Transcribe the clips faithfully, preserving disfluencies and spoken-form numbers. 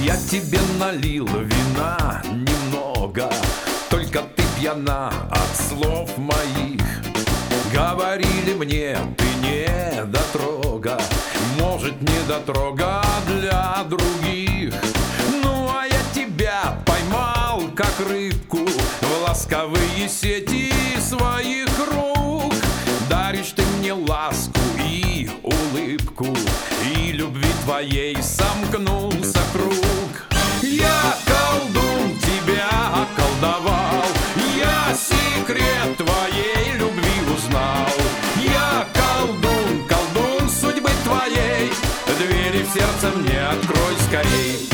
Я тебе налил вина немного, только ты пьяна от слов моих. Говорили мне, ты не дотрога, может, не дотрога для других. Ну, а я тебя поймал, как рыбку, в ласковые сети своих рук. Даришь ты мне ласку и улыбку, и любви твоей сомкнулся круг. Я, колдун, тебя околдовал, я секрет твоей любви узнал. Я колдун, колдун судьбы твоей, двери в сердце мне открой скорей.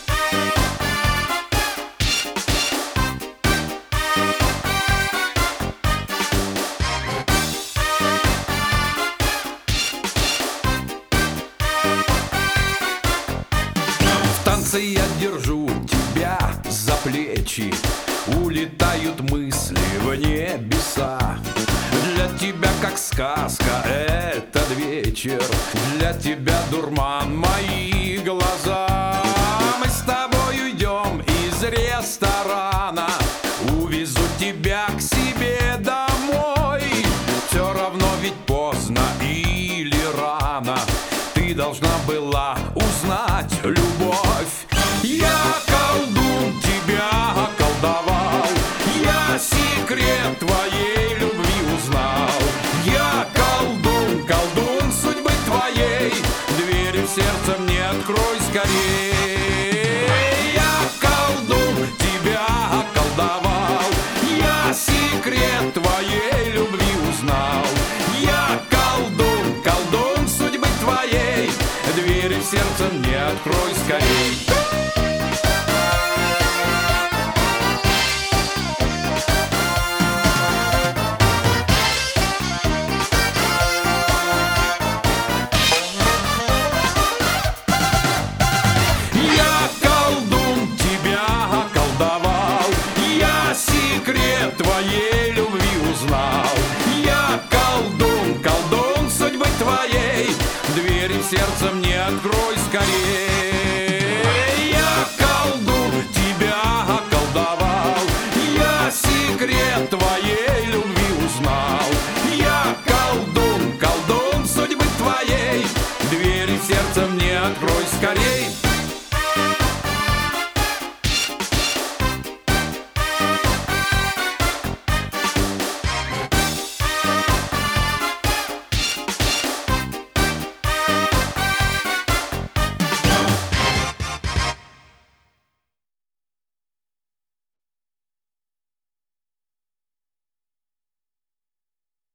В танце я держу тебя за плечи, улетают мысли в небеса. Для тебя как сказка этот вечер, для тебя дурман мои глаза. Мы с тобой уйдем из ресторана, увезу тебя к себе домой. Все равно ведь поздно или рано, ты должна была узнать любовь. Я, колдун, тебя околдовал, я секрет твоей любви узнал. Я колдун, колдун судьбы твоей, двери в сердце мне открой скорей. Я колдун, тебя околдовал, я секрет твоей любви узнал. Я колдун, колдун судьбы твоей, двери в сердце мне открой скорей. Секрет твоей любви узнал. Я колдун, колдун судьбы твоей, двери в сердце мне открой скорей. Я колдун, тебя околдовал, я секрет твоей любви узнал. Я колдун, колдун судьбы твоей, двери в сердце мне открой скорей.